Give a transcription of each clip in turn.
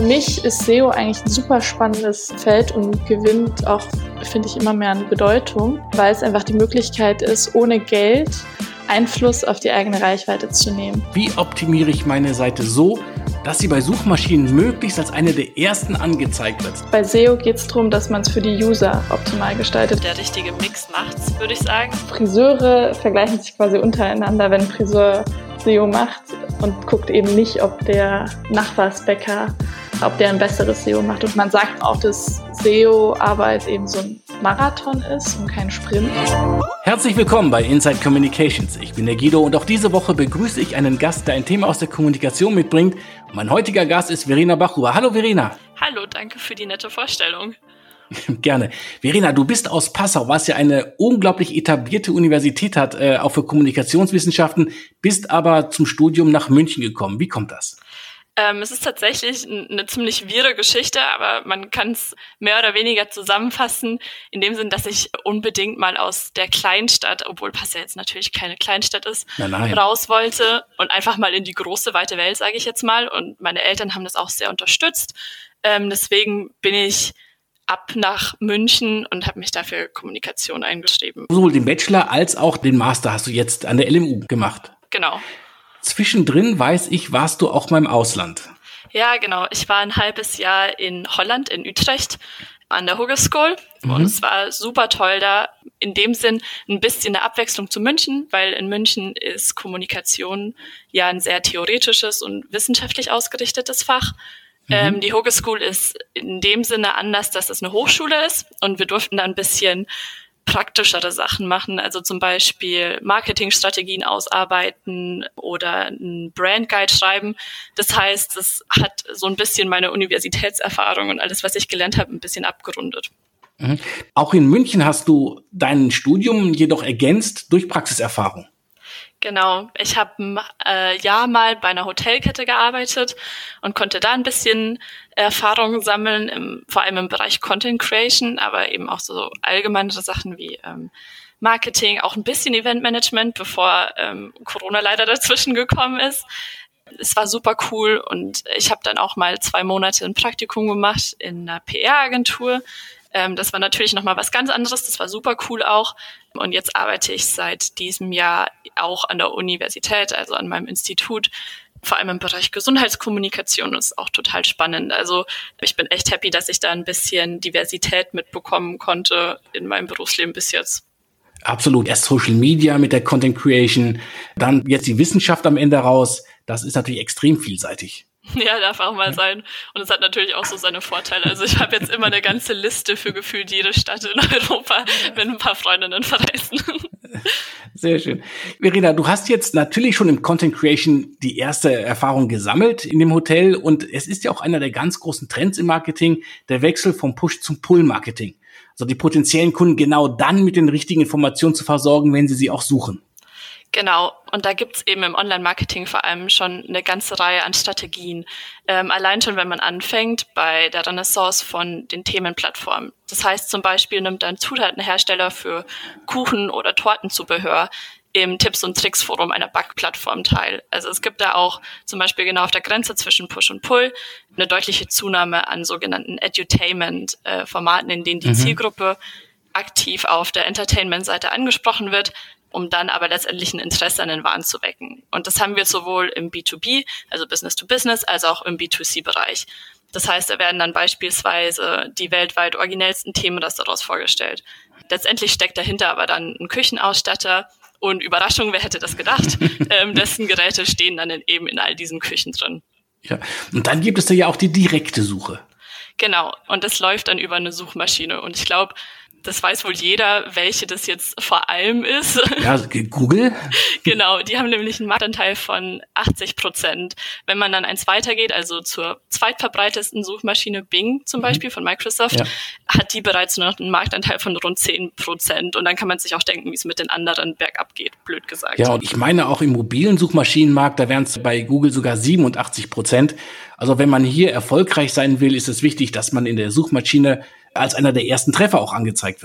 mich ist SEO eigentlich ein super spannendes Feld und gewinnt auch, finde ich, immer mehr an Bedeutung, weil es einfach die Möglichkeit ist, ohne Geld Einfluss auf die eigene Reichweite zu nehmen. Wie optimiere ich meine Seite so, dass sie bei Suchmaschinen möglichst als eine der ersten angezeigt wird? Bei SEO geht es darum, dass man es für die User optimal gestaltet. Der richtige Mix macht's, würde ich sagen. Friseure vergleichen sich quasi untereinander, wenn ein Friseur SEO macht und guckt eben nicht, ob der Nachbarsbäcker, ob der ein besseres SEO macht. Und man sagt auch, dass SEO-Arbeit eben so ein Marathon ist und kein Sprint. Herzlich willkommen bei Inside Communications. Ich bin der Guido und auch diese Woche begrüße ich einen Gast, der ein Thema aus der Kommunikation mitbringt. Und mein heutiger Gast ist Verena Bachhuber. Hallo Verena. Hallo, danke für die nette Vorstellung. Gerne. Verena, du bist aus Passau, was ja eine unglaublich etablierte Universität hat, auch für Kommunikationswissenschaften, bist aber zum Studium nach München gekommen. Wie kommt das? Es ist tatsächlich eine ziemlich wirre Geschichte, aber man kann es mehr oder weniger zusammenfassen, in dem Sinn, dass ich unbedingt mal aus der Kleinstadt, obwohl Passau jetzt natürlich keine Kleinstadt ist, raus wollte und einfach mal in die große, weite Welt, sage ich jetzt mal. Und meine Eltern haben das auch sehr unterstützt. Deswegen bin ich ab nach München und habe mich dafür Kommunikation eingeschrieben. Sowohl den Bachelor als auch den Master hast du jetzt an der LMU gemacht. Genau. Zwischendrin, weiß ich, warst du auch mal im Ausland. Ja, genau. Ich war ein halbes Jahr in Holland, in Utrecht, an der Hogeschool. Und es war super toll da. In dem Sinn ein bisschen eine Abwechslung zu München, weil in München ist Kommunikation ja ein sehr theoretisches und wissenschaftlich ausgerichtetes Fach. Die Hogeschool ist in dem Sinne anders, dass es eine Hochschule ist. Und wir durften da ein bisschen praktischere Sachen machen, also zum Beispiel Marketingstrategien ausarbeiten oder einen Brandguide schreiben. Das heißt, es hat so ein bisschen meine Universitätserfahrung und alles, was ich gelernt habe, ein bisschen abgerundet. Auch in München hast du dein Studium jedoch ergänzt durch Praxiserfahrung. Genau, ich habe ein Jahr mal bei einer Hotelkette gearbeitet und konnte da ein bisschen Erfahrung sammeln, vor allem im Bereich Content Creation, aber eben auch so allgemeinere Sachen wie Marketing, auch ein bisschen Eventmanagement, bevor Corona leider dazwischen gekommen ist. Es war super cool und ich habe dann auch mal 2 Monate ein Praktikum gemacht in einer PR-Agentur. Das war natürlich nochmal was ganz anderes, das war super cool auch. Und jetzt arbeite ich seit diesem Jahr auch an der Universität, also an meinem Institut, vor allem im Bereich Gesundheitskommunikation. Das ist auch total spannend. Also ich bin echt happy, dass ich da ein bisschen Diversität mitbekommen konnte in meinem Berufsleben bis jetzt. Absolut. Erst Social Media mit der Content Creation, dann jetzt die Wissenschaft am Ende raus. Das ist natürlich extrem vielseitig. Ja, darf auch mal sein. Und es hat natürlich auch so seine Vorteile. Also ich habe jetzt immer eine ganze Liste für gefühlt jede Stadt in Europa, wenn ein paar Freundinnen verreisen. Sehr schön. Verena, du hast jetzt natürlich schon im Content Creation die erste Erfahrung gesammelt in dem Hotel. Und es ist ja auch einer der ganz großen Trends im Marketing, der Wechsel vom Push zum Pull-Marketing. Also die potenziellen Kunden genau dann mit den richtigen Informationen zu versorgen, wenn sie auch suchen. Genau, und da gibt's eben im Online-Marketing vor allem schon eine ganze Reihe an Strategien. Allein schon, wenn man anfängt bei der Renaissance von den Themenplattformen. Das heißt zum Beispiel, nimmt ein Zutatenhersteller für Kuchen- oder Tortenzubehör im Tipps- und Tricks-Forum einer Backplattform teil. Also es gibt da auch zum Beispiel genau auf der Grenze zwischen Push und Pull eine deutliche Zunahme an sogenannten Edutainment-Formaten, in denen die Zielgruppe aktiv auf der Entertainment-Seite angesprochen wird, um dann aber letztendlich ein Interesse an den Waren zu wecken. Und das haben wir sowohl im B2B, also Business to Business, als auch im B2C-Bereich. Das heißt, da werden dann beispielsweise die weltweit originellsten Themen daraus vorgestellt. Letztendlich steckt dahinter aber dann ein Küchenausstatter und Überraschung, wer hätte das gedacht, dessen Geräte stehen dann eben in all diesen Küchen drin. Ja, und dann gibt es da ja auch die direkte Suche. Genau, und das läuft dann über eine Suchmaschine. Und ich glaube, das weiß wohl jeder, welche das jetzt vor allem ist. Ja, Google. Genau, die haben nämlich einen Marktanteil von 80%. Wenn man dann eins weitergeht, also zur zweitverbreitesten Suchmaschine Bing zum Beispiel von Microsoft, hat die bereits nur noch einen Marktanteil von rund 10%. Und dann kann man sich auch denken, wie es mit den anderen bergab geht, blöd gesagt. Ja, und ich meine auch im mobilen Suchmaschinenmarkt, da wären es bei Google sogar 87%. Also wenn man hier erfolgreich sein will, ist es wichtig, dass man in der Suchmaschine als einer der ersten Treffer auch angezeigt wird.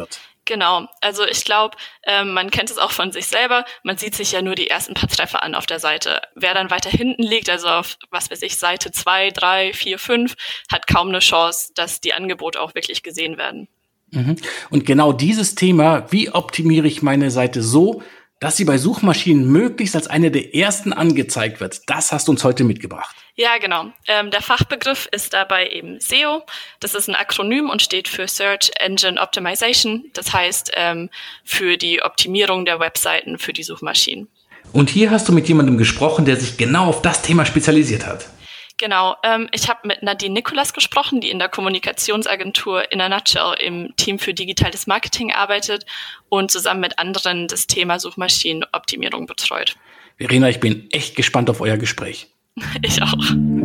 Genau, also ich glaube, man kennt es auch von sich selber, man sieht sich ja nur die ersten paar Treffer an auf der Seite. Wer dann weiter hinten liegt, also auf, was weiß ich, Seite 2, 3, 4, 5, hat kaum eine Chance, dass die Angebote auch wirklich gesehen werden. Und genau dieses Thema, wie optimiere ich meine Seite so, dass sie bei Suchmaschinen möglichst als eine der ersten angezeigt wird, das hast du uns heute mitgebracht. Ja, genau. Der Fachbegriff ist dabei eben SEO. Das ist ein Akronym und steht für Search Engine Optimization. Das heißt, für die Optimierung der Webseiten für die Suchmaschinen. Und hier hast du mit jemandem gesprochen, der sich genau auf das Thema spezialisiert hat. Genau, ich habe mit Nadine Nicolas gesprochen, die in der Kommunikationsagentur In a Nutshell im Team für digitales Marketing arbeitet und zusammen mit anderen das Thema Suchmaschinenoptimierung betreut. Verena, ich bin echt gespannt auf euer Gespräch. Ich auch.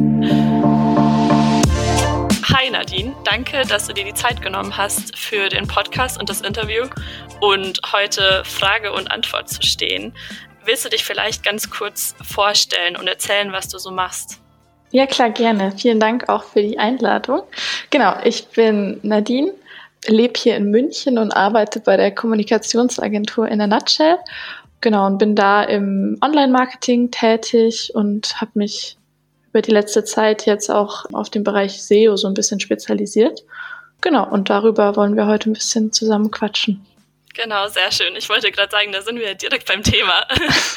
Hi Nadine, danke, dass du dir die Zeit genommen hast für den Podcast und das Interview und heute Frage und Antwort zu stehen. Willst du dich vielleicht ganz kurz vorstellen und erzählen, was du so machst? Ja, klar, gerne. Vielen Dank auch für die Einladung. Genau, ich bin Nadine, lebe hier in München und arbeite bei der Kommunikationsagentur In a Nutshell. Genau, und bin da im Online-Marketing tätig und habe mich über die letzte Zeit jetzt auch auf den Bereich SEO so ein bisschen spezialisiert. Genau, und darüber wollen wir heute ein bisschen zusammen quatschen. Genau, sehr schön. Ich wollte gerade sagen, da sind wir direkt beim Thema.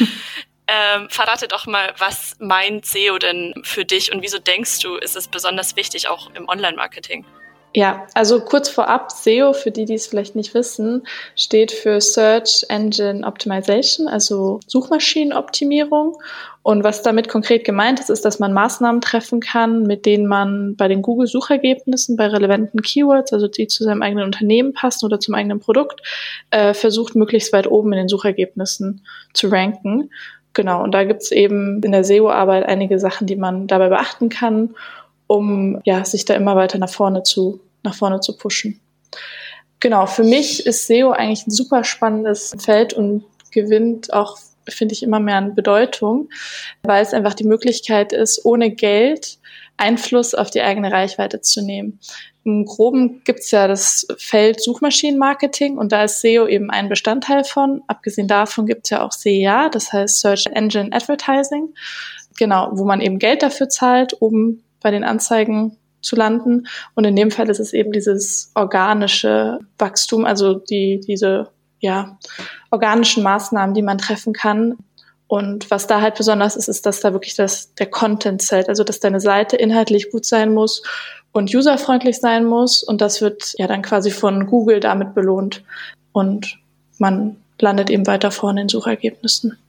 Verrate doch mal, was meint SEO denn für dich und wieso denkst du, ist es besonders wichtig auch im Online-Marketing? Ja, also kurz vorab, SEO, für die es vielleicht nicht wissen, steht für Search Engine Optimization, also Suchmaschinenoptimierung. Und was damit konkret gemeint ist, ist, dass man Maßnahmen treffen kann, mit denen man bei den Google-Suchergebnissen, bei relevanten Keywords, also die zu seinem eigenen Unternehmen passen oder zum eigenen Produkt, versucht, möglichst weit oben in den Suchergebnissen zu ranken. Genau, und da gibt's eben in der SEO-Arbeit einige Sachen, die man dabei beachten kann, um sich da immer weiter nach vorne zu pushen. Genau, für mich ist SEO eigentlich ein super spannendes Feld und gewinnt auch, finde ich, immer mehr an Bedeutung, weil es einfach die Möglichkeit ist, ohne Geld Einfluss auf die eigene Reichweite zu nehmen. Im Groben gibt's ja das Feld Suchmaschinenmarketing und da ist SEO eben ein Bestandteil von. Abgesehen davon gibt's ja auch SEA, das heißt Search Engine Advertising, genau, wo man eben Geld dafür zahlt, um bei den Anzeigen zu landen. Und in dem Fall ist es eben dieses organische Wachstum, also diese organischen Maßnahmen, die man treffen kann. Und was da halt besonders ist, dass da wirklich der Content zählt, also dass deine Seite inhaltlich gut sein muss und userfreundlich sein muss. Und das wird ja dann quasi von Google damit belohnt. Und man landet eben weiter vorne in Suchergebnissen.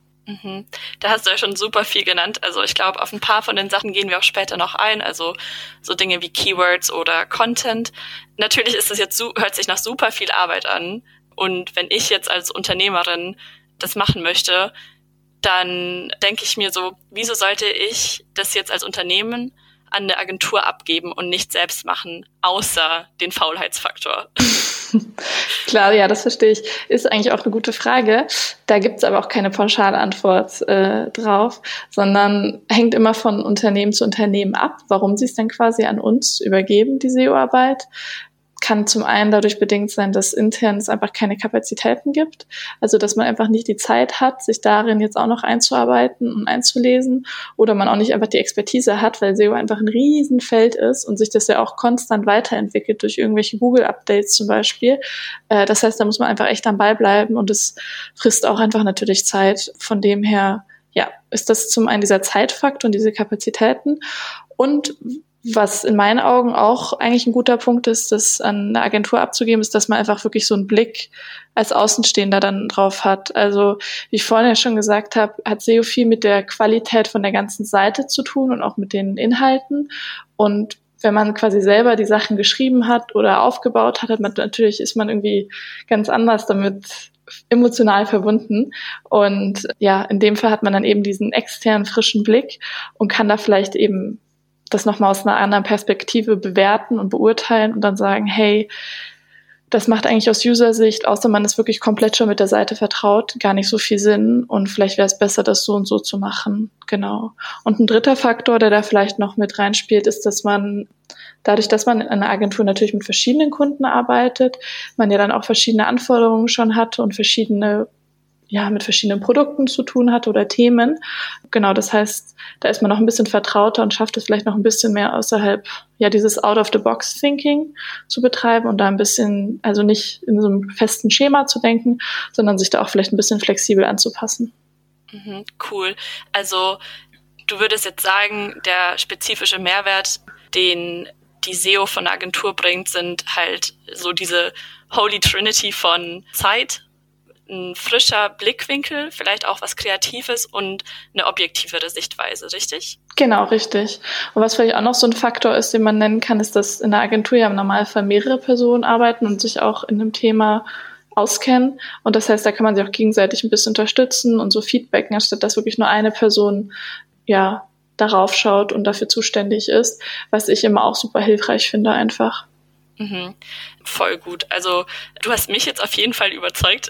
Da hast du ja schon super viel genannt. Also ich glaube, auf ein paar von den Sachen gehen wir auch später noch ein. Also so Dinge wie Keywords oder Content. Natürlich ist das jetzt hört sich nach super viel Arbeit an. Und wenn ich jetzt als Unternehmerin das machen möchte, dann denke ich mir so, wieso sollte ich das jetzt als Unternehmen an eine Agentur abgeben und nicht selbst machen, außer den Faulheitsfaktor? Klar, ja, das verstehe ich. Ist eigentlich auch eine gute Frage. Da gibt's aber auch keine pauschale Antwort drauf, sondern hängt immer von Unternehmen zu Unternehmen ab, warum sie es dann quasi an uns übergeben, die SEO-Arbeit. Kann zum einen dadurch bedingt sein, dass intern es einfach keine Kapazitäten gibt. Also, dass man einfach nicht die Zeit hat, sich darin jetzt auch noch einzuarbeiten und einzulesen. Oder man auch nicht einfach die Expertise hat, weil SEO einfach ein Riesenfeld ist und sich das ja auch konstant weiterentwickelt durch irgendwelche Google-Updates zum Beispiel. Das heißt, da muss man einfach echt am Ball bleiben und es frisst auch einfach natürlich Zeit. Von dem her, ja, ist das zum einen dieser Zeitfaktor und diese Kapazitäten. Und was in meinen Augen auch eigentlich ein guter Punkt ist, das an eine Agentur abzugeben, ist, dass man einfach wirklich so einen Blick als Außenstehender dann drauf hat. Also, wie ich vorhin ja schon gesagt habe, hat SEO viel mit der Qualität von der ganzen Seite zu tun und auch mit den Inhalten. Und wenn man quasi selber die Sachen geschrieben hat oder aufgebaut hat, ist man irgendwie ganz anders damit emotional verbunden. Und ja, in dem Fall hat man dann eben diesen externen, frischen Blick und kann da vielleicht eben das nochmal aus einer anderen Perspektive bewerten und beurteilen und dann sagen, hey, das macht eigentlich aus User-Sicht, außer man ist wirklich komplett schon mit der Seite vertraut, gar nicht so viel Sinn und vielleicht wäre es besser, das so und so zu machen. Genau. Und ein dritter Faktor, der da vielleicht noch mit reinspielt, ist, dass man dadurch, dass man in einer Agentur natürlich mit verschiedenen Kunden arbeitet, man ja dann auch verschiedene Anforderungen schon hat und mit verschiedenen Produkten zu tun hat oder Themen. Genau, das heißt, da ist man noch ein bisschen vertrauter und schafft es vielleicht noch ein bisschen mehr außerhalb, dieses Out-of-the-Box-Thinking zu betreiben und da ein bisschen, also nicht in so einem festen Schema zu denken, sondern sich da auch vielleicht ein bisschen flexibel anzupassen. Mhm, cool. Also du würdest jetzt sagen, der spezifische Mehrwert, den die SEO von der Agentur bringt, sind halt so diese Holy Trinity von Zeit, ein frischer Blickwinkel, vielleicht auch was Kreatives und eine objektivere Sichtweise, richtig? Genau, richtig. Und was vielleicht auch noch so ein Faktor ist, den man nennen kann, ist, dass in der Agentur ja im Normalfall mehrere Personen arbeiten und sich auch in einem Thema auskennen. Und das heißt, da kann man sich auch gegenseitig ein bisschen unterstützen und so feedbacken, anstatt dass wirklich nur eine Person darauf schaut und dafür zuständig ist, was ich immer auch super hilfreich finde einfach. Mhm. Voll gut. Also du hast mich jetzt auf jeden Fall überzeugt.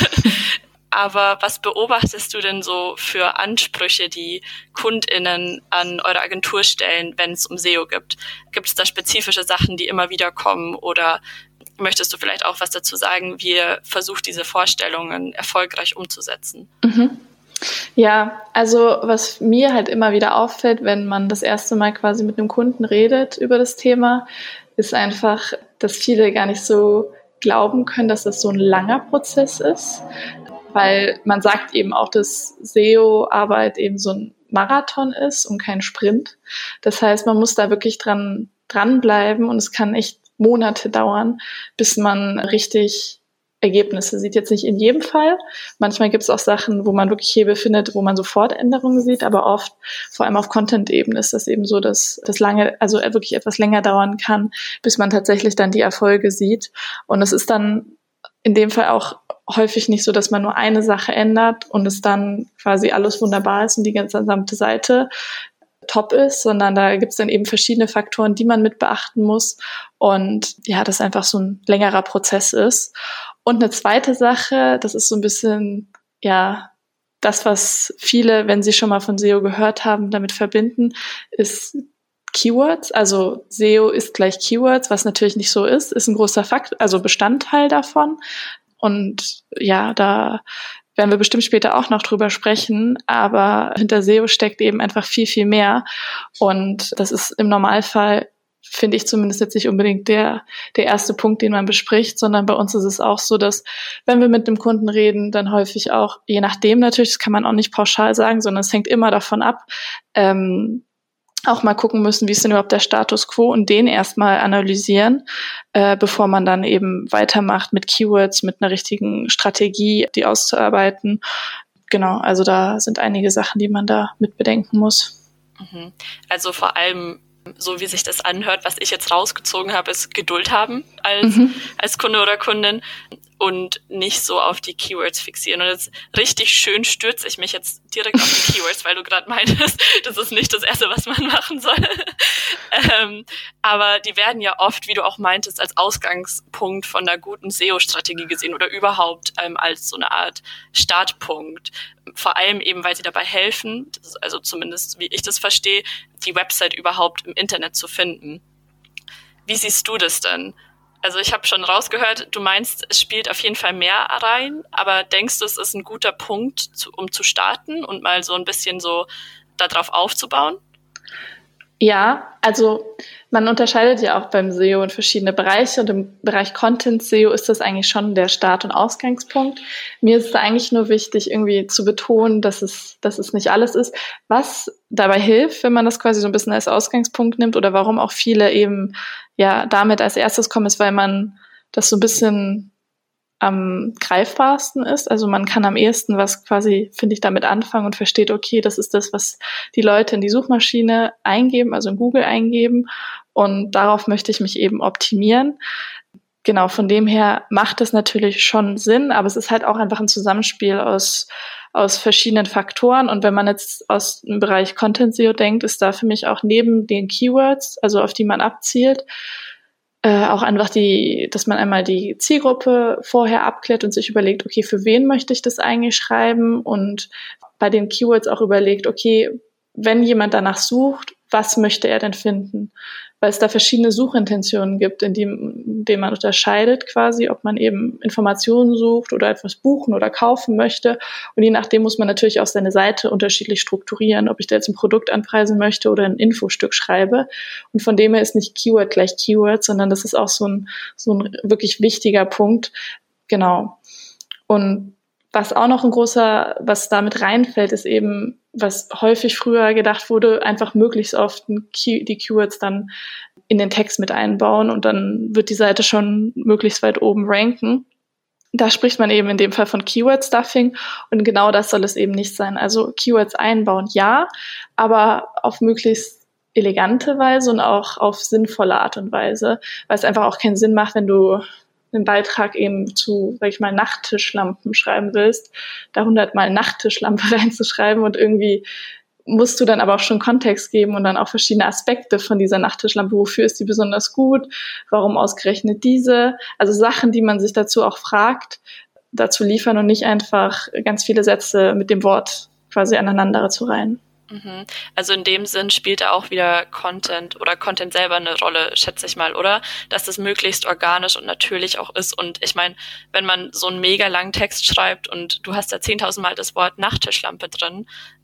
Aber was beobachtest du denn so für Ansprüche, die KundInnen an eure Agentur stellen, wenn es um SEO gibt? Gibt es da spezifische Sachen, die immer wieder kommen? Oder möchtest du vielleicht auch was dazu sagen, wie ihr versucht, diese Vorstellungen erfolgreich umzusetzen? Mhm. Ja, also was mir halt immer wieder auffällt, wenn man das erste Mal quasi mit einem Kunden redet über das Thema, ist einfach, dass viele gar nicht so glauben können, dass das so ein langer Prozess ist, weil man sagt eben auch, dass SEO-Arbeit eben so ein Marathon ist und kein Sprint. Das heißt, man muss da wirklich dranbleiben und es kann echt Monate dauern, bis man richtig Ergebnisse sieht. Jetzt nicht in jedem Fall. Manchmal gibt es auch Sachen, wo man wirklich Hebel findet, wo man sofort Änderungen sieht, aber oft, vor allem auf Content-Ebene, ist das eben so, dass das wirklich etwas länger dauern kann, bis man tatsächlich dann die Erfolge sieht. Und es ist dann in dem Fall auch häufig nicht so, dass man nur eine Sache ändert und es dann quasi alles wunderbar ist und die gesamte Seite top ist, sondern da gibt es dann eben verschiedene Faktoren, die man mit beachten muss und das einfach so ein längerer Prozess ist. Und eine zweite Sache, das ist so ein bisschen, das, was viele, wenn sie schon mal von SEO gehört haben, damit verbinden, ist Keywords. Also SEO ist gleich Keywords, was natürlich nicht so ist ein großer Fakt, also Bestandteil davon. Und da werden wir bestimmt später auch noch drüber sprechen, aber hinter SEO steckt eben einfach viel, viel mehr. Und das ist im Normalfall, finde ich zumindest jetzt nicht unbedingt der erste Punkt, den man bespricht, sondern bei uns ist es auch so, dass, wenn wir mit dem Kunden reden, dann häufig auch, je nachdem natürlich, das kann man auch nicht pauschal sagen, sondern es hängt immer davon ab, auch mal gucken müssen, wie ist denn überhaupt der Status quo und den erstmal analysieren, bevor man dann eben weitermacht mit Keywords, mit einer richtigen Strategie, die auszuarbeiten. Genau, also da sind einige Sachen, die man da mit bedenken muss. Also vor allem, so wie sich das anhört, was ich jetzt rausgezogen habe, ist Geduld haben als Kunde oder Kundin und nicht so auf die Keywords fixieren. Und jetzt richtig schön stürze ich mich jetzt direkt auf die Keywords, weil du gerade meintest, das ist nicht das Erste, was man machen soll. Aber die werden ja oft, wie du auch meintest, als Ausgangspunkt von einer guten SEO-Strategie gesehen oder überhaupt als so eine Art Startpunkt. Vor allem eben, weil sie dabei helfen, also zumindest wie ich das verstehe, die Website überhaupt im Internet zu finden. Wie siehst du das denn? Also ich habe schon rausgehört, du meinst, es spielt auf jeden Fall mehr rein, aber denkst du, es ist ein guter Punkt, um zu starten und mal so ein bisschen so darauf aufzubauen? Ja, also man unterscheidet ja auch beim SEO in verschiedene Bereiche und im Bereich Content SEO ist das eigentlich schon der Start- und Ausgangspunkt. Mir ist es eigentlich nur wichtig, irgendwie zu betonen, dass es nicht alles ist. Was dabei hilft, wenn man das quasi so ein bisschen als Ausgangspunkt nimmt oder warum auch viele eben damit als erstes kommen, ist, weil man das so ein bisschen am greifbarsten ist. Also man kann am ehesten was quasi, finde ich, damit anfangen und versteht, okay, das ist das, was die Leute in die Suchmaschine eingeben, also in Google eingeben und darauf möchte ich mich eben optimieren. Genau, von dem her macht es natürlich schon Sinn, aber es ist halt auch einfach ein Zusammenspiel aus verschiedenen Faktoren und wenn man jetzt aus dem Bereich Content SEO denkt, ist da für mich auch neben den Keywords, also auf die man abzielt, Auch einfach dass man einmal die Zielgruppe vorher abklärt und sich überlegt, okay, für wen möchte ich das eigentlich schreiben? Und bei den Keywords auch überlegt, okay, wenn jemand danach sucht, was möchte er denn finden? Weil es da verschiedene Suchintentionen gibt, in denen man unterscheidet quasi, ob man eben Informationen sucht oder etwas buchen oder kaufen möchte. Und je nachdem muss man natürlich auch seine Seite unterschiedlich strukturieren, ob ich da jetzt ein Produkt anpreisen möchte oder ein Infostück schreibe. Und von dem her ist nicht Keyword gleich Keyword, sondern das ist auch so ein wirklich wichtiger Punkt. Genau. Und was auch noch was damit reinfällt, ist eben, was häufig früher gedacht wurde, einfach möglichst oft die Keywords dann in den Text mit einbauen und dann wird die Seite schon möglichst weit oben ranken. Da spricht man eben in dem Fall von Keyword-Stuffing und genau das soll es eben nicht sein. Also Keywords einbauen, ja, aber auf möglichst elegante Weise und auch auf sinnvolle Art und Weise, weil es einfach auch keinen Sinn macht, wenn du einen Beitrag eben zu, sag ich mal, Nachttischlampen schreiben willst, da 100-mal Nachttischlampe reinzuschreiben und irgendwie musst du dann aber auch schon Kontext geben und dann auch verschiedene Aspekte von dieser Nachttischlampe. Wofür ist die besonders gut? Warum ausgerechnet diese? Also Sachen, die man sich dazu auch fragt, dazu liefern und nicht einfach ganz viele Sätze mit dem Wort quasi aneinander zu reihen. Also in dem Sinn spielt da auch wieder Content oder Content selber eine Rolle, schätze ich mal, oder? Dass das möglichst organisch und natürlich auch ist. Und ich meine, wenn man so einen mega langen Text schreibt und du hast da 10.000 Mal das Wort Nachttischlampe drin,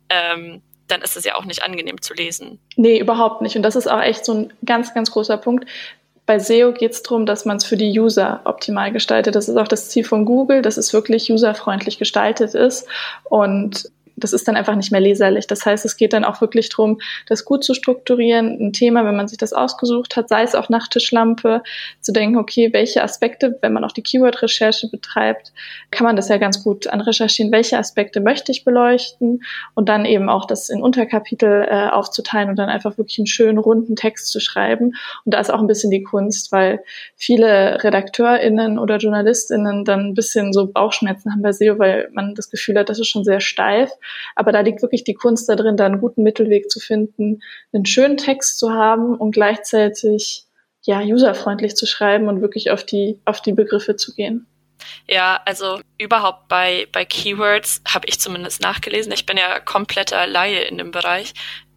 dann ist es ja auch nicht angenehm zu lesen. Nee, überhaupt nicht. Und das ist auch echt so ein ganz, ganz großer Punkt. Bei SEO geht es darum, dass man es für die User optimal gestaltet. Das ist auch das Ziel von Google, dass es wirklich userfreundlich gestaltet ist. Und das ist dann einfach nicht mehr leserlich. Das heißt, es geht dann auch wirklich darum, das gut zu strukturieren, ein Thema, wenn man sich das ausgesucht hat, sei es auch Nachttischlampe, zu denken, okay, welche Aspekte, wenn man auch die Keyword-Recherche betreibt, kann man das ja ganz gut anrecherchieren, welche Aspekte möchte ich beleuchten und dann eben auch das in Unterkapitel aufzuteilen und dann einfach wirklich einen schönen, runden Text zu schreiben. Und da ist auch ein bisschen die Kunst, weil viele RedakteurInnen oder JournalistInnen dann ein bisschen so Bauchschmerzen haben bei SEO, weil man das Gefühl hat, das ist schon sehr steif. Aber da liegt wirklich die Kunst da drin, da einen guten Mittelweg zu finden, einen schönen Text zu haben und gleichzeitig ja userfreundlich zu schreiben und wirklich auf die Begriffe zu gehen. Ja, also überhaupt bei Keywords habe ich zumindest nachgelesen. Ich bin ja kompletter Laie in dem Bereich.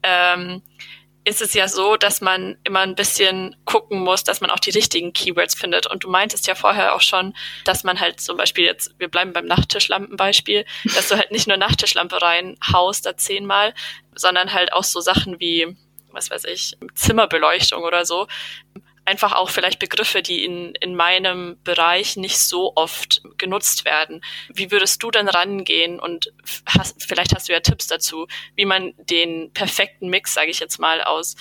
Ist es ja so, dass man immer ein bisschen gucken muss, dass man auch die richtigen Keywords findet. Und du meintest ja vorher auch schon, dass man halt zum Beispiel jetzt, wir bleiben beim Nachttischlampenbeispiel, dass du halt nicht nur Nachttischlampe reinhaust da 10-mal, sondern halt auch so Sachen wie, was weiß ich, Zimmerbeleuchtung oder so. Einfach auch vielleicht Begriffe, die in meinem Bereich nicht so oft genutzt werden. Wie würdest du denn rangehen und vielleicht hast du ja Tipps dazu, wie man den perfekten Mix, sage ich jetzt mal, aus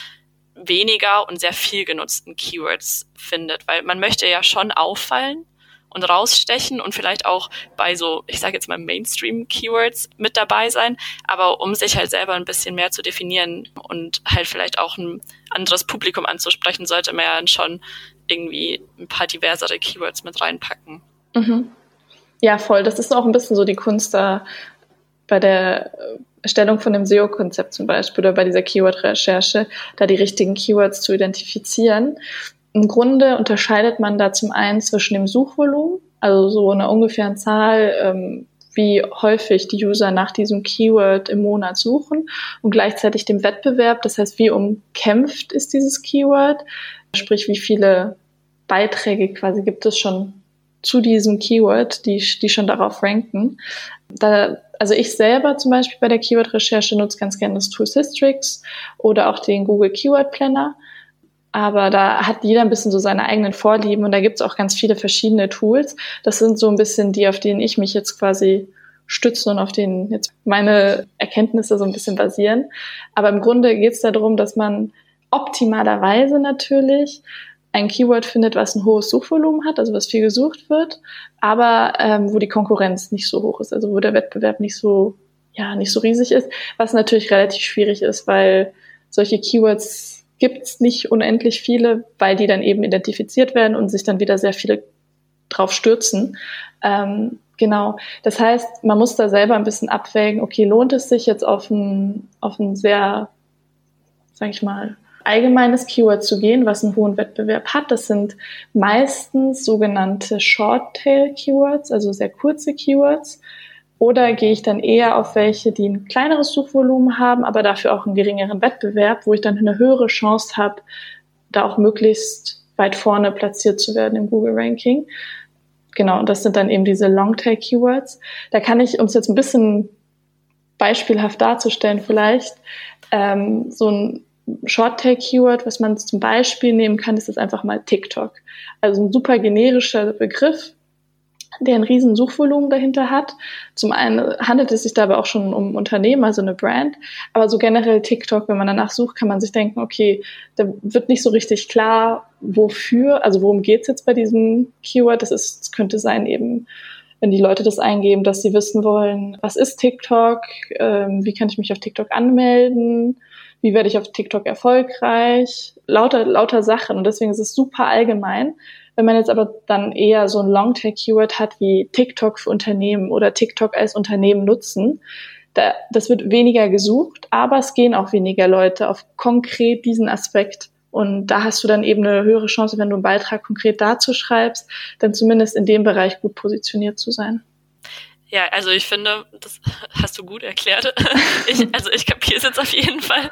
weniger und sehr viel genutzten Keywords findet? Weil man möchte ja schon auffallen und rausstechen und vielleicht auch bei so, ich sage jetzt mal Mainstream-Keywords mit dabei sein, aber um sich halt selber ein bisschen mehr zu definieren und halt vielleicht auch ein anderes Publikum anzusprechen, sollte man ja schon irgendwie ein paar diversere Keywords mit reinpacken. Mhm. Ja, voll. Das ist auch ein bisschen so die Kunst da bei der Erstellung von dem SEO-Konzept zum Beispiel oder bei dieser Keyword-Recherche, da die richtigen Keywords zu identifizieren. Im Grunde unterscheidet man da zum einen zwischen dem Suchvolumen, also so einer ungefähren Zahl, wie häufig die User nach diesem Keyword im Monat suchen und gleichzeitig dem Wettbewerb, das heißt, wie umkämpft ist dieses Keyword, sprich, wie viele Beiträge quasi gibt es schon zu diesem Keyword, die schon darauf ranken. Also ich selber zum Beispiel bei der Keyword-Recherche nutze ganz gerne das Tool Systrix oder auch den Google Keyword Planner. Aber da hat jeder ein bisschen so seine eigenen Vorlieben und da gibt es auch ganz viele verschiedene Tools. Das sind so ein bisschen die, auf denen ich mich jetzt quasi stütze und auf denen jetzt meine Erkenntnisse so ein bisschen basieren. Aber im Grunde geht es darum, dass man optimalerweise natürlich ein Keyword findet, was ein hohes Suchvolumen hat, also was viel gesucht wird, aber wo die Konkurrenz nicht so hoch ist, also wo der Wettbewerb nicht so riesig ist, was natürlich relativ schwierig ist, weil solche Keywords gibt's nicht unendlich viele, weil die dann eben identifiziert werden und sich dann wieder sehr viele drauf stürzen. Genau. Das heißt, man muss da selber ein bisschen abwägen, okay, lohnt es sich jetzt auf ein sehr, sag ich mal, allgemeines Keyword zu gehen, was einen hohen Wettbewerb hat. Das sind meistens sogenannte Short-Tail-Keywords, also sehr kurze Keywords. Oder gehe ich dann eher auf welche, die ein kleineres Suchvolumen haben, aber dafür auch einen geringeren Wettbewerb, wo ich dann eine höhere Chance habe, da auch möglichst weit vorne platziert zu werden im Google-Ranking. Genau, und das sind dann eben diese Long-Tail-Keywords. Da kann ich, um es jetzt ein bisschen beispielhaft darzustellen vielleicht, so ein Short-Tail-Keyword, was man zum Beispiel nehmen kann, ist jetzt einfach mal TikTok. Also ein super generischer Begriff, der ein riesen Suchvolumen dahinter hat. Zum einen handelt es sich dabei auch schon um Unternehmen, also eine Brand, aber so generell TikTok, wenn man danach sucht, kann man sich denken, okay, da wird nicht so richtig klar, wofür, also worum geht's jetzt bei diesem Keyword. Das könnte sein eben, wenn die Leute das eingeben, dass sie wissen wollen, was ist TikTok, wie kann ich mich auf TikTok anmelden, wie werde ich auf TikTok erfolgreich, lauter Sachen. Und deswegen ist es super allgemein. Wenn man jetzt aber dann eher so ein Longtail-Keyword hat wie TikTok für Unternehmen oder TikTok als Unternehmen nutzen, das wird weniger gesucht, aber es gehen auch weniger Leute auf konkret diesen Aspekt. Und da hast du dann eben eine höhere Chance, wenn du einen Beitrag konkret dazu schreibst, dann zumindest in dem Bereich gut positioniert zu sein. Ja, also ich finde, das hast du gut erklärt. Ich kapiere es jetzt auf jeden Fall.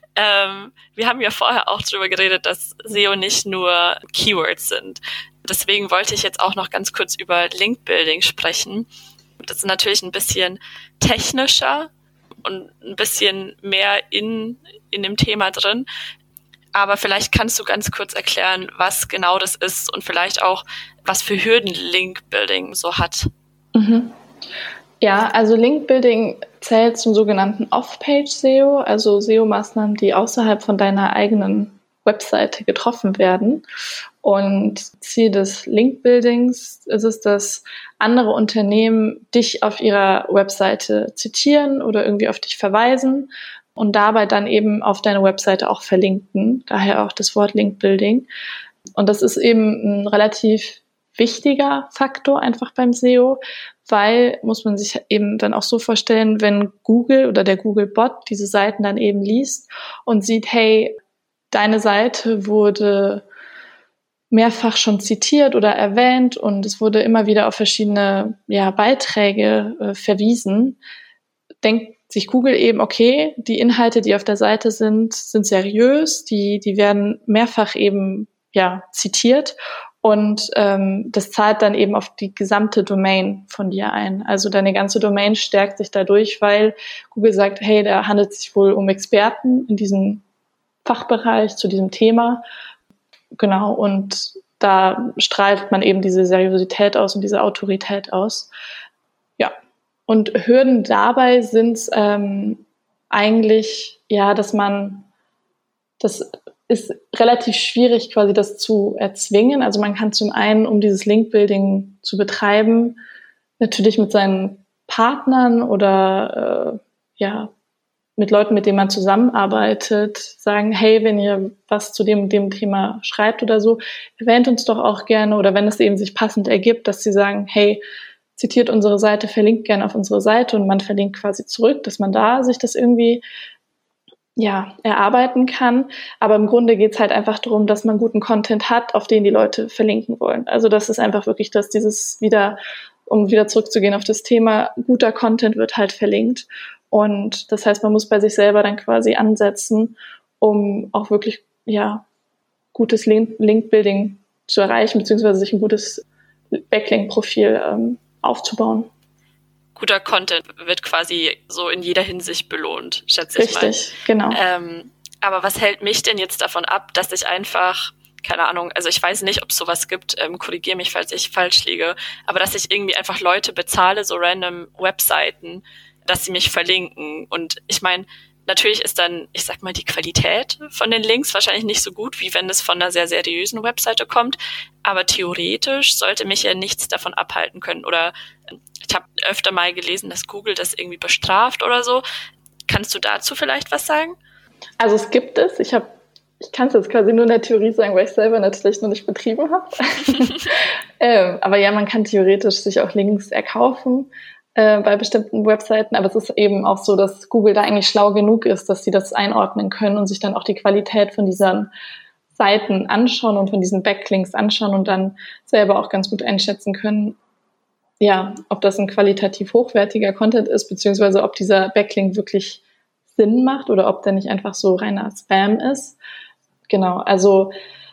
Wir haben ja vorher auch drüber geredet, dass SEO nicht nur Keywords sind. Deswegen wollte ich jetzt auch noch ganz kurz über Link-Building sprechen. Das ist natürlich ein bisschen technischer und ein bisschen mehr in dem Thema drin. Aber vielleicht kannst du ganz kurz erklären, was genau das ist und vielleicht auch, was für Hürden Link-Building so hat. Mhm. Ja, also Link-Building zählt zum sogenannten Off-Page-SEO, also SEO-Maßnahmen, die außerhalb von deiner eigenen Webseite getroffen werden. Und Ziel des Link-Buildings ist es, dass andere Unternehmen dich auf ihrer Webseite zitieren oder irgendwie auf dich verweisen und dabei dann eben auf deine Webseite auch verlinken. Daher auch das Wort Link-Building. Und das ist eben ein relativ wichtiger Faktor einfach beim SEO, weil, muss man sich eben dann auch so vorstellen, wenn Google oder der Google-Bot diese Seiten dann eben liest und sieht, hey, deine Seite wurde mehrfach schon zitiert oder erwähnt und es wurde immer wieder auf verschiedene Beiträge verwiesen, denkt sich Google eben, okay, die Inhalte, die auf der Seite sind seriös, die werden mehrfach eben zitiert. Und das zahlt dann eben auf die gesamte Domain von dir ein. Also deine ganze Domain stärkt sich dadurch, weil Google sagt, hey, da handelt es sich wohl um Experten in diesem Fachbereich zu diesem Thema. Genau, und da strahlt man eben diese Seriosität aus und diese Autorität aus. Ja, und Hürden dabei sind eigentlich, das ist relativ schwierig, quasi das zu erzwingen. Also man kann zum einen, um dieses Link-Building zu betreiben, natürlich mit seinen Partnern oder mit Leuten, mit denen man zusammenarbeitet, sagen, hey, wenn ihr was zu dem Thema schreibt oder so, erwähnt uns doch auch gerne. Oder wenn es eben sich passend ergibt, dass sie sagen, hey, zitiert unsere Seite, verlinkt gerne auf unsere Seite und man verlinkt quasi zurück, dass man da sich das irgendwie erarbeiten kann. Aber im Grunde geht's halt einfach darum, dass man guten Content hat, auf den die Leute verlinken wollen. Also das ist einfach wirklich, dass um wieder zurückzugehen auf das Thema, guter Content wird halt verlinkt. Und das heißt, man muss bei sich selber dann quasi ansetzen, um auch wirklich, gutes Link-Building zu erreichen, beziehungsweise sich ein gutes Backlink-Profil aufzubauen. Guter Content wird quasi so in jeder Hinsicht belohnt, schätze ich mal. Richtig, genau. Aber was hält mich denn jetzt davon ab, dass ich einfach, keine Ahnung, also ich weiß nicht, ob es sowas gibt, korrigiere mich, falls ich falsch liege, aber dass ich irgendwie einfach Leute bezahle, so random Webseiten, dass sie mich verlinken. Und ich meine, natürlich ist dann, ich sag mal, die Qualität von den Links wahrscheinlich nicht so gut, wie wenn es von einer sehr seriösen Webseite kommt, aber theoretisch sollte mich ja nichts davon abhalten können. Oder ich habe öfter mal gelesen, dass Google das irgendwie bestraft oder so. Kannst du dazu vielleicht was sagen? Also es gibt es. Ich kann es jetzt quasi nur in der Theorie sagen, weil ich selber natürlich noch nicht betrieben habe. Aber ja, man kann theoretisch sich auch Links erkaufen. bei bestimmten Webseiten, aber es ist eben auch so, dass Google da eigentlich schlau genug ist, dass sie das einordnen können und sich dann auch die Qualität von diesen Seiten anschauen und von diesen Backlinks anschauen und dann selber auch ganz gut einschätzen können, ja, ob das ein qualitativ hochwertiger Content ist, beziehungsweise ob dieser Backlink wirklich Sinn macht oder ob der nicht einfach so reiner Spam ist. Genau, also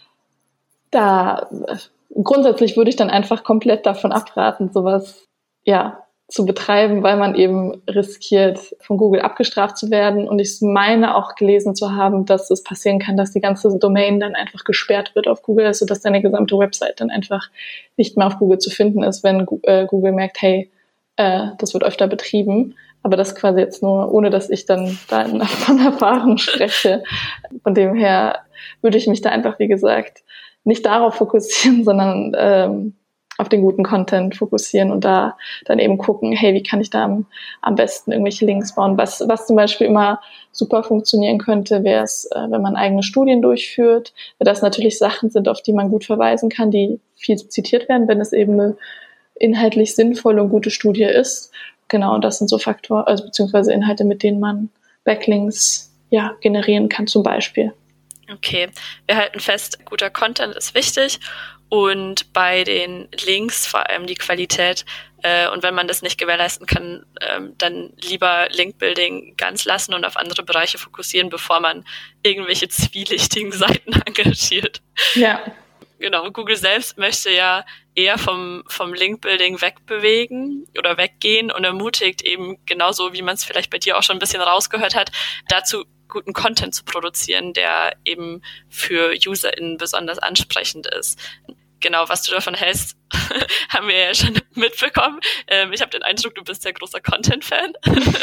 da grundsätzlich würde ich dann einfach komplett davon abraten, sowas zu betreiben, weil man eben riskiert, von Google abgestraft zu werden. Und ich meine auch gelesen zu haben, dass es passieren kann, dass die ganze Domain dann einfach gesperrt wird auf Google, sodass deine gesamte Website dann einfach nicht mehr auf Google zu finden ist, wenn Google merkt, hey, das wird öfter betrieben. Aber das quasi jetzt nur, ohne dass ich dann da von Erfahrung spreche. Von dem her würde ich mich da einfach, wie gesagt, nicht darauf fokussieren, sondern auf den guten Content fokussieren und da dann eben gucken, hey, wie kann ich da am besten irgendwelche Links bauen? Was zum Beispiel immer super funktionieren könnte, wäre es, wenn man eigene Studien durchführt, weil das natürlich Sachen sind, auf die man gut verweisen kann, die viel zitiert werden, wenn es eben eine inhaltlich sinnvolle und gute Studie ist. Genau, und das sind so Faktoren, also beziehungsweise Inhalte, mit denen man Backlinks generieren kann zum Beispiel. Okay, wir halten fest, guter Content ist wichtig und bei den Links vor allem die Qualität. Und wenn man das nicht gewährleisten kann, dann lieber Linkbuilding ganz lassen und auf andere Bereiche fokussieren, bevor man irgendwelche zwielichtigen Seiten engagiert. Ja. Genau, Google selbst möchte ja eher vom Linkbuilding wegbewegen oder weggehen und ermutigt eben genauso, wie man es vielleicht bei dir auch schon ein bisschen rausgehört hat, dazu guten Content zu produzieren, der eben für UserInnen besonders ansprechend ist. Genau, was du davon hältst, haben wir ja schon mitbekommen. Ich habe den Eindruck, du bist sehr großer Content-Fan.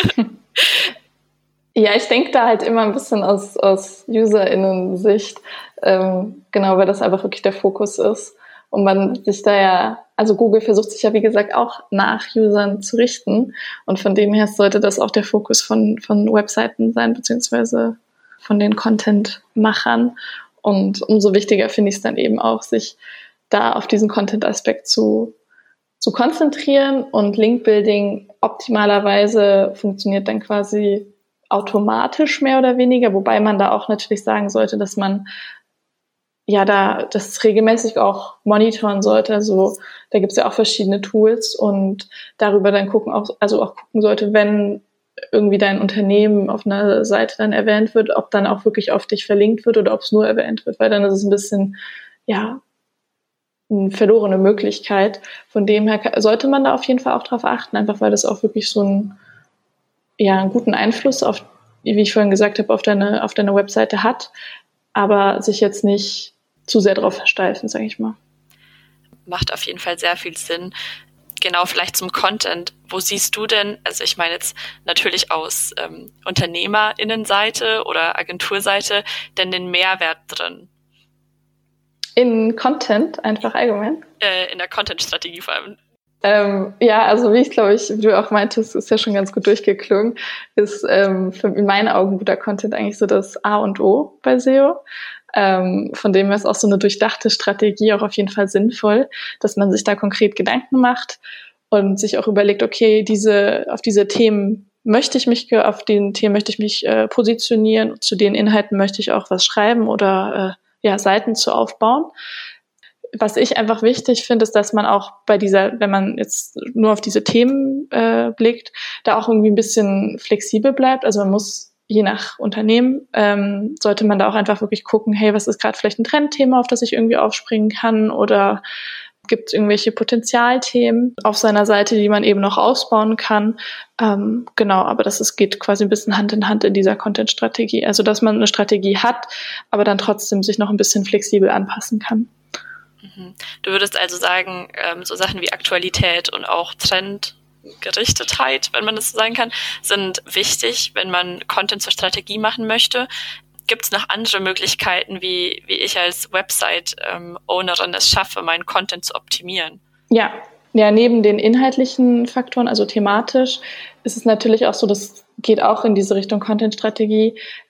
Ja, ich denke da halt immer ein bisschen aus UserInnen-Sicht, genau, weil das einfach wirklich der Fokus ist. Und man sich da also Google versucht sich ja, wie gesagt, auch nach Usern zu richten. Und von dem her sollte das auch der Fokus von Webseiten sein, beziehungsweise von den Content-Machern. Und umso wichtiger finde ich es dann eben auch, sich da auf diesen Content-Aspekt zu konzentrieren. Und Link-Building optimalerweise funktioniert dann quasi automatisch mehr oder weniger, wobei man da auch natürlich sagen sollte, dass man das regelmäßig auch monitoren sollte. Also da gibt es ja auch verschiedene Tools und darüber dann gucken sollte, wenn irgendwie dein Unternehmen auf einer Seite dann erwähnt wird, ob dann auch wirklich auf dich verlinkt wird oder ob es nur erwähnt wird, weil dann ist es ein bisschen, eine verlorene Möglichkeit. Von dem her sollte man da auf jeden Fall auch drauf achten, einfach weil das auch wirklich so einen guten Einfluss auf, wie ich vorhin gesagt habe, auf deine Webseite hat, aber sich jetzt nicht zu sehr drauf versteifen, sage ich mal. Macht auf jeden Fall sehr viel Sinn. Genau, vielleicht zum Content. Wo siehst du denn, also ich meine jetzt natürlich aus UnternehmerInnenseite oder Agenturseite, denn den Mehrwert drin? In Content, einfach allgemein? In der Content-Strategie vor allem. Also wie du auch meintest, ist ja schon ganz gut durchgeklungen, ist in meinen Augen guter Content eigentlich so das A und O bei SEO. Von dem her ist auch so eine durchdachte Strategie auch auf jeden Fall sinnvoll, dass man sich da konkret Gedanken macht und sich auch überlegt, okay, auf den Themen möchte ich mich positionieren, zu den Inhalten möchte ich auch was schreiben oder Seiten zu aufbauen. Was ich einfach wichtig finde, ist, dass man auch wenn man jetzt nur auf diese Themen blickt, da auch irgendwie ein bisschen flexibel bleibt. Also man muss, je nach Unternehmen, sollte man da auch einfach wirklich gucken, hey, was ist gerade vielleicht ein Trendthema, auf das ich irgendwie aufspringen kann, oder gibt es irgendwelche Potenzialthemen auf seiner Seite, die man eben noch ausbauen kann. Genau, aber geht quasi ein bisschen Hand in Hand in dieser Content-Strategie. Also dass man eine Strategie hat, aber dann trotzdem sich noch ein bisschen flexibel anpassen kann. Du würdest also sagen, so Sachen wie Aktualität und auch Trendgerichtetheit, wenn man das so sagen kann, sind wichtig, wenn man Content zur Strategie machen möchte. Gibt es noch andere Möglichkeiten, wie ich als Website-Ownerin es schaffe, meinen Content zu optimieren? Ja, neben den inhaltlichen Faktoren, also thematisch, ist es natürlich auch so, das geht auch in diese Richtung Content-Strategie,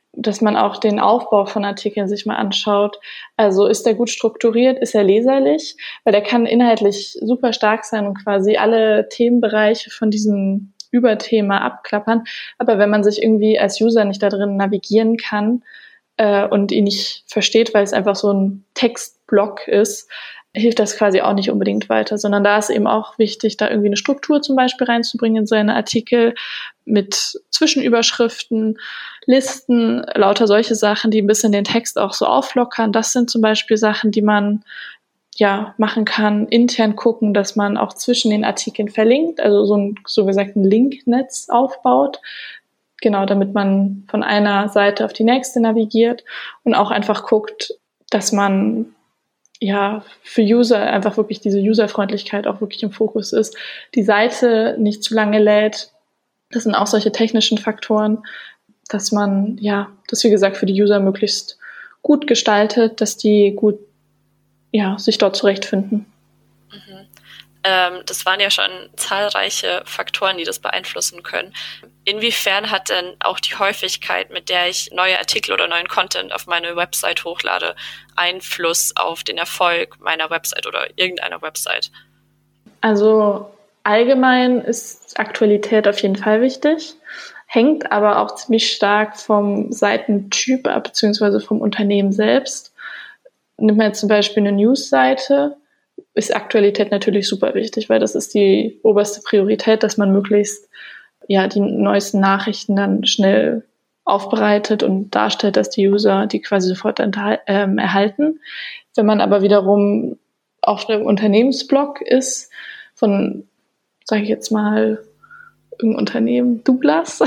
dass man auch den Aufbau von Artikeln sich mal anschaut. Also ist der gut strukturiert, ist er leserlich? Weil der kann inhaltlich super stark sein und quasi alle Themenbereiche von diesem Überthema abklappern. Aber wenn man sich irgendwie als User nicht da drin navigieren kann und ihn nicht versteht, weil es einfach so ein Textblock ist, hilft das quasi auch nicht unbedingt weiter, sondern da ist eben auch wichtig, da irgendwie eine Struktur zum Beispiel reinzubringen in seine Artikel mit Zwischenüberschriften, Listen, lauter solche Sachen, die ein bisschen den Text auch so auflockern. Das sind zum Beispiel Sachen, die man ja machen kann, intern gucken, dass man auch zwischen den Artikeln verlinkt, also so gesagt ein Linknetz aufbaut, genau, damit man von einer Seite auf die nächste navigiert und auch einfach guckt, dass man ja für User einfach wirklich diese Userfreundlichkeit auch wirklich im Fokus ist, die Seite nicht zu lange lädt. Das sind auch solche technischen Faktoren, dass man ja das wie gesagt für die User möglichst gut gestaltet, dass die gut sich dort zurechtfinden. Mhm. Das waren ja schon zahlreiche Faktoren, die das beeinflussen können. Inwiefern hat denn auch die Häufigkeit, mit der ich neue Artikel oder neuen Content auf meine Website hochlade, Einfluss auf den Erfolg meiner Website oder irgendeiner Website? Also allgemein ist Aktualität auf jeden Fall wichtig, hängt aber auch ziemlich stark vom Seitentyp ab, beziehungsweise vom Unternehmen selbst. Nimmt man jetzt zum Beispiel eine Newsseite, ist Aktualität natürlich super wichtig, weil das ist die oberste Priorität, dass man möglichst die neuesten Nachrichten dann schnell aufbereitet und darstellt, dass die User die quasi sofort erhalten. Wenn man aber wiederum auf einem Unternehmensblog ist, von, sage ich jetzt mal, irgendein Unternehmen, Douglas,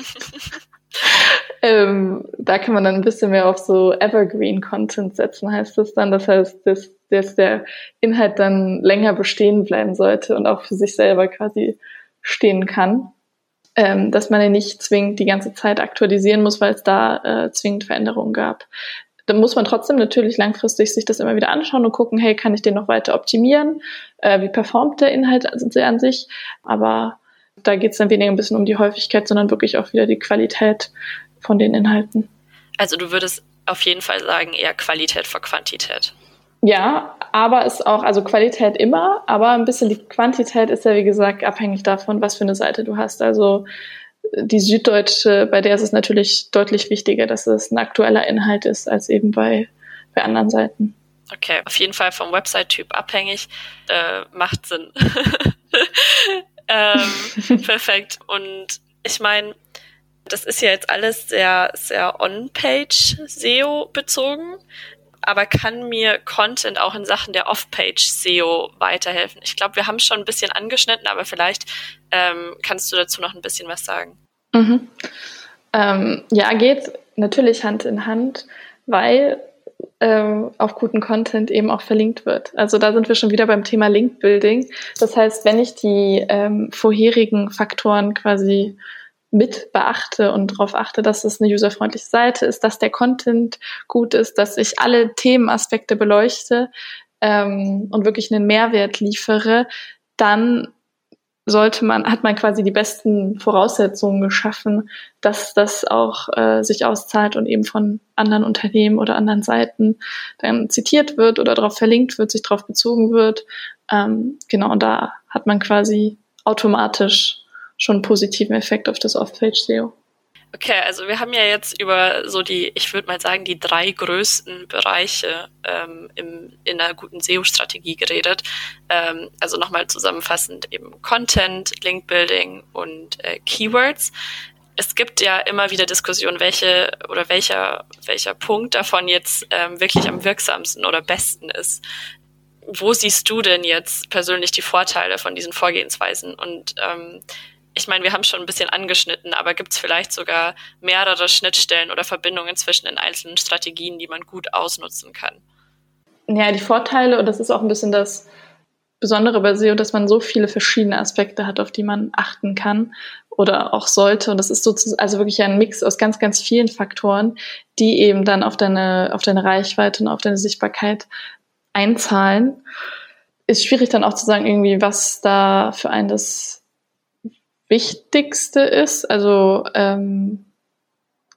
da kann man dann ein bisschen mehr auf so Evergreen-Content setzen, heißt das dann. Das heißt, dass der Inhalt dann länger bestehen bleiben sollte und auch für sich selber quasi stehen kann. Dass man ihn nicht zwingend die ganze Zeit aktualisieren muss, weil es da zwingend Veränderungen gab. Dann muss man trotzdem natürlich langfristig sich das immer wieder anschauen und gucken, hey, kann ich den noch weiter optimieren? Wie performt der Inhalt an sich? Aber da geht es dann weniger ein bisschen um die Häufigkeit, sondern wirklich auch wieder die Qualität von den Inhalten. Also du würdest auf jeden Fall sagen, eher Qualität vor Quantität. Ja, aber ist auch, also Qualität immer, aber ein bisschen die Quantität ist ja, wie gesagt, abhängig davon, was für eine Seite du hast. Also die Süddeutsche, bei der ist es natürlich deutlich wichtiger, dass es ein aktueller Inhalt ist, als eben bei anderen Seiten. Okay, auf jeden Fall vom Website-Typ abhängig. Macht Sinn. Perfekt. Und ich meine, das ist ja jetzt alles sehr, sehr On-Page-SEO bezogen. Aber kann mir Content auch in Sachen der Off-Page-SEO weiterhelfen? Ich glaube, wir haben es schon ein bisschen angeschnitten, aber vielleicht kannst du dazu noch ein bisschen was sagen. Mhm. Geht natürlich Hand in Hand, weil auf guten Content eben auch verlinkt wird. Also da sind wir schon wieder beim Thema Link-Building. Das heißt, wenn ich die vorherigen Faktoren quasi mit beachte und darauf achte, dass es eine userfreundliche Seite ist, dass der Content gut ist, dass ich alle Themenaspekte beleuchte und wirklich einen Mehrwert liefere, dann hat man quasi die besten Voraussetzungen geschaffen, dass das auch sich auszahlt und eben von anderen Unternehmen oder anderen Seiten dann zitiert wird oder darauf verlinkt wird, sich darauf bezogen wird. Und da hat man quasi automatisch schon einen positiven Effekt auf das Off-Page-SEO. Okay, also wir haben ja jetzt über so ich würde mal sagen, die 3 größten Bereiche in einer guten SEO-Strategie geredet. Also nochmal zusammenfassend eben Content, Link-Building und Keywords. Es gibt ja immer wieder Diskussionen, welcher Punkt davon jetzt wirklich am wirksamsten oder besten ist. Wo siehst du denn jetzt persönlich die Vorteile von diesen Vorgehensweisen? Und ich meine, wir haben es schon ein bisschen angeschnitten, aber gibt es vielleicht sogar mehrere Schnittstellen oder Verbindungen zwischen den einzelnen Strategien, die man gut ausnutzen kann? Ja, die Vorteile, und das ist auch ein bisschen das Besondere bei SEO, dass man so viele verschiedene Aspekte hat, auf die man achten kann oder auch sollte. Und das ist sozusagen also wirklich ein Mix aus ganz, ganz vielen Faktoren, die eben dann auf deine Reichweite und auf deine Sichtbarkeit einzahlen. Ist schwierig dann auch zu sagen, irgendwie, was da für einen das Wichtigste ist. Also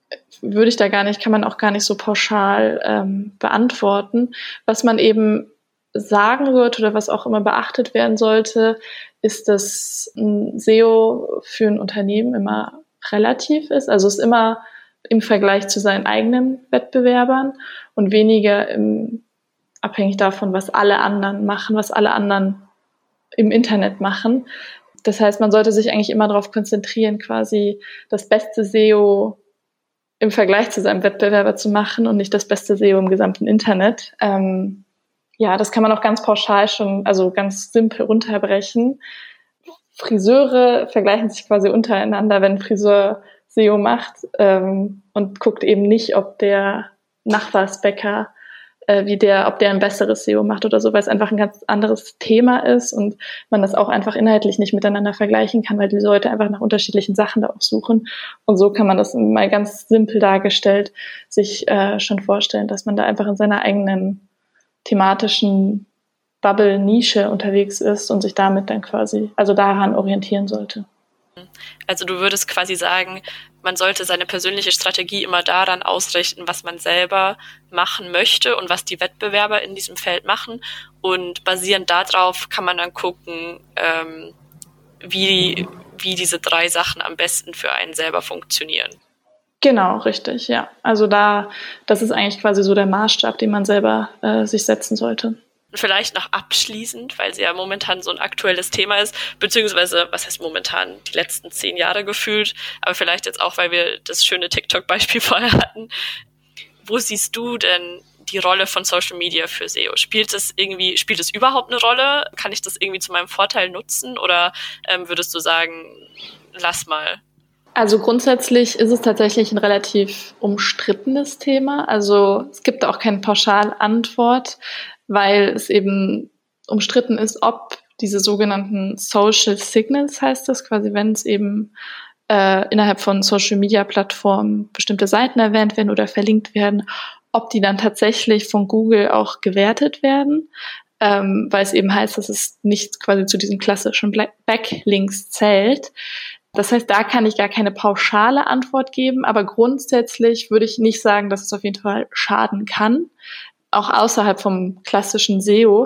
kann man auch gar nicht so pauschal beantworten. Was man eben sagen wird oder was auch immer beachtet werden sollte, ist, dass ein SEO für ein Unternehmen immer relativ ist. Also es ist immer im Vergleich zu seinen eigenen Wettbewerbern und weniger abhängig davon, was alle anderen machen, was alle anderen im Internet machen. Das heißt, man sollte sich eigentlich immer darauf konzentrieren, quasi das beste SEO im Vergleich zu seinem Wettbewerber zu machen und nicht das beste SEO im gesamten Internet. Das kann man auch ganz pauschal also ganz simpel runterbrechen. Friseure vergleichen sich quasi untereinander, wenn ein Friseur SEO macht und guckt eben nicht, ob der Nachbarsbäcker ob der ein besseres SEO macht oder so, weil es einfach ein ganz anderes Thema ist und man das auch einfach inhaltlich nicht miteinander vergleichen kann, weil die Leute einfach nach unterschiedlichen Sachen da auch suchen. Und so kann man das mal ganz simpel dargestellt sich schon vorstellen, dass man da einfach in seiner eigenen thematischen Bubble-Nische unterwegs ist und sich damit dann daran orientieren sollte. Also du würdest quasi sagen, man sollte seine persönliche Strategie immer daran ausrichten, was man selber machen möchte und was die Wettbewerber in diesem Feld machen. Und basierend darauf kann man dann gucken, wie diese 3 Sachen am besten für einen selber funktionieren. Genau, richtig, ja. Also das ist eigentlich quasi so der Maßstab, den man selber sich setzen sollte. Vielleicht noch abschließend, weil sie ja momentan so ein aktuelles Thema ist, beziehungsweise, was heißt momentan, die letzten 10 Jahre gefühlt, aber vielleicht jetzt auch, weil wir das schöne TikTok-Beispiel vorher hatten. Wo siehst du denn die Rolle von Social Media für SEO? Spielt es überhaupt eine Rolle? Kann ich das irgendwie zu meinem Vorteil nutzen oder würdest du sagen, lass mal? Also grundsätzlich ist es tatsächlich ein relativ umstrittenes Thema. Also es gibt auch keine Pauschalantwort, weil es eben umstritten ist, ob diese sogenannten Social Signals, heißt das quasi, wenn es eben innerhalb von Social-Media-Plattformen bestimmte Seiten erwähnt werden oder verlinkt werden, ob die dann tatsächlich von Google auch gewertet werden, weil es eben heißt, dass es nicht quasi zu diesen klassischen Backlinks zählt. Das heißt, da kann ich gar keine pauschale Antwort geben, aber grundsätzlich würde ich nicht sagen, dass es auf jeden Fall schaden kann, auch außerhalb vom klassischen SEO,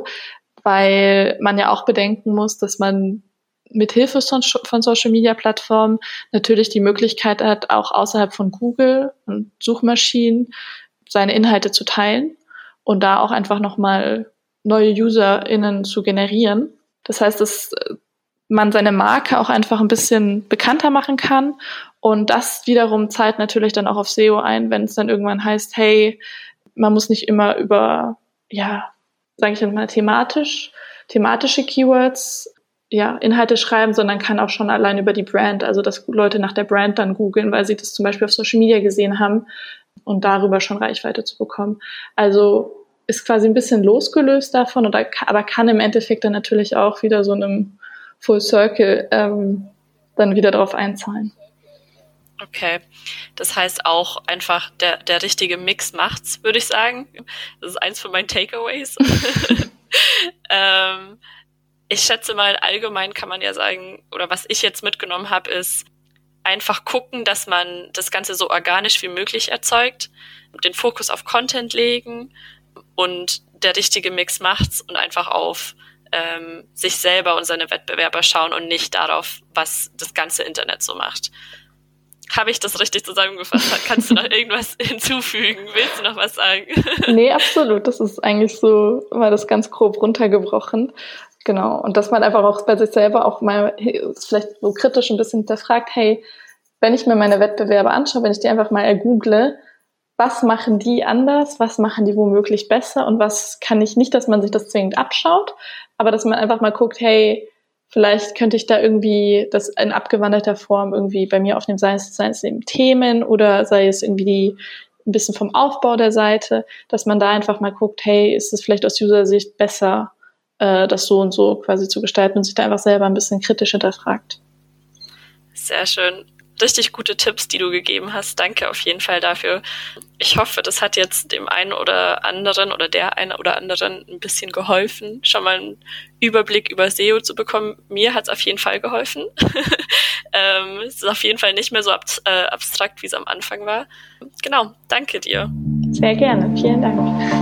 weil man ja auch bedenken muss, dass man mit Hilfe von Social-Media-Plattformen natürlich die Möglichkeit hat, auch außerhalb von Google und Suchmaschinen seine Inhalte zu teilen und da auch einfach nochmal neue UserInnen zu generieren. Das heißt, dass man seine Marke auch einfach ein bisschen bekannter machen kann und das wiederum zahlt natürlich dann auch auf SEO ein, wenn es dann irgendwann heißt, hey, man muss nicht immer über, sage ich mal, thematische Keywords Inhalte schreiben, sondern kann auch schon allein über die Brand, also dass Leute nach der Brand dann googeln, weil sie das zum Beispiel auf Social Media gesehen haben und darüber schon Reichweite zu bekommen. Also ist quasi ein bisschen losgelöst davon, aber kann im Endeffekt dann natürlich auch wieder so einem Full Circle dann wieder drauf einzahlen. Okay, das heißt auch einfach, der richtige Mix macht's, würde ich sagen. Das ist eins von meinen Takeaways. Ich schätze mal, allgemein kann man ja sagen, oder was ich jetzt mitgenommen habe, ist einfach gucken, dass man das Ganze so organisch wie möglich erzeugt, den Fokus auf Content legen und der richtige Mix macht's und einfach auf sich selber und seine Wettbewerber schauen und nicht darauf, was das ganze Internet so macht. Habe ich das richtig zusammengefasst? Kannst du noch irgendwas hinzufügen? Willst du noch was sagen? Nee, absolut. Das ist eigentlich so, mal das ganz grob runtergebrochen. Genau. Und dass man einfach auch bei sich selber auch mal vielleicht so kritisch ein bisschen hinterfragt, hey, wenn ich mir meine Wettbewerber anschaue, wenn ich die einfach mal google, was machen die anders, was machen die womöglich besser und was kann ich nicht, dass man sich das zwingend abschaut, aber dass man einfach mal guckt, hey, vielleicht könnte ich da irgendwie das in abgewandelter Form irgendwie bei mir aufnehmen, sei es eben Themen oder sei es irgendwie ein bisschen vom Aufbau der Seite, dass man da einfach mal guckt, hey, ist es vielleicht aus User-Sicht besser, das so und so quasi zu gestalten und sich da einfach selber ein bisschen kritisch hinterfragt. Sehr schön. richtig gute Tipps, die du gegeben hast. Danke auf jeden Fall dafür. Ich hoffe, das hat jetzt dem einen oder anderen oder der einen oder anderen ein bisschen geholfen, schon mal einen Überblick über SEO zu bekommen. Mir hat es auf jeden Fall geholfen. Es ist auf jeden Fall nicht mehr so abstrakt, wie es am Anfang war. Genau, danke dir. Sehr gerne, vielen Dank.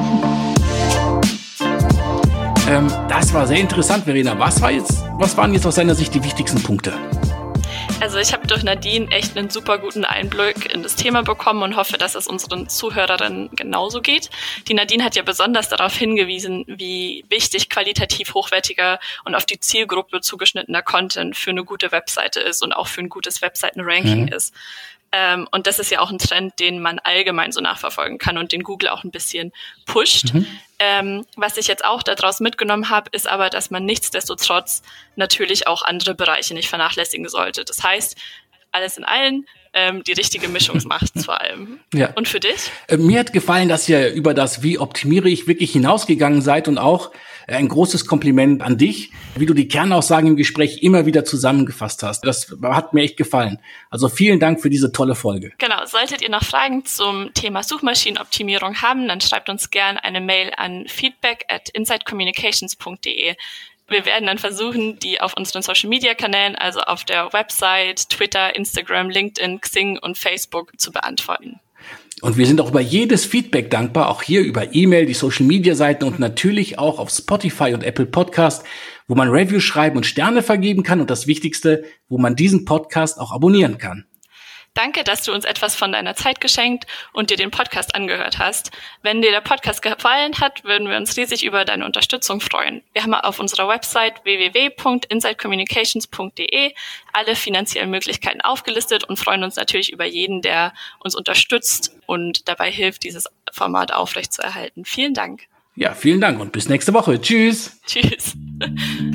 Das war sehr interessant, Verena. Was waren jetzt aus deiner Sicht die wichtigsten Punkte? Also ich habe durch Nadine echt einen super guten Einblick in das Thema bekommen und hoffe, dass es unseren Zuhörerinnen genauso geht. Die Nadine hat ja besonders darauf hingewiesen, wie wichtig qualitativ hochwertiger und auf die Zielgruppe zugeschnittener Content für eine gute Webseite ist und auch für ein gutes Webseitenranking ist. Und das ist ja auch ein Trend, den man allgemein so nachverfolgen kann und den Google auch ein bisschen pusht. Was ich jetzt auch daraus mitgenommen habe, ist aber, dass man nichtsdestotrotz natürlich auch andere Bereiche nicht vernachlässigen sollte. Das heißt, alles in allem die richtige Mischung macht vor allem. Ja. Und für dich? Mir hat gefallen, dass ihr über das Wie optimiere ich wirklich hinausgegangen seid und auch ein großes Kompliment an dich, wie du die Kernaussagen im Gespräch immer wieder zusammengefasst hast. Das hat mir echt gefallen. Also vielen Dank für diese tolle Folge. Genau, solltet ihr noch Fragen zum Thema Suchmaschinenoptimierung haben, dann schreibt uns gerne eine Mail an feedback@insidecommunications.de. Wir werden dann versuchen, die auf unseren Social-Media-Kanälen, also auf der Website, Twitter, Instagram, LinkedIn, Xing und Facebook zu beantworten. Und wir sind auch über jedes Feedback dankbar, auch hier über E-Mail, die Social-Media-Seiten und natürlich auch auf Spotify und Apple Podcast, wo man Reviews schreiben und Sterne vergeben kann und das Wichtigste, wo man diesen Podcast auch abonnieren kann. Danke, dass du uns etwas von deiner Zeit geschenkt und dir den Podcast angehört hast. Wenn dir der Podcast gefallen hat, würden wir uns riesig über deine Unterstützung freuen. Wir haben auf unserer Website www.insidecommunications.de alle finanziellen Möglichkeiten aufgelistet und freuen uns natürlich über jeden, der uns unterstützt und dabei hilft, dieses Format aufrechtzuerhalten. Vielen Dank. Ja, vielen Dank und bis nächste Woche. Tschüss. Tschüss.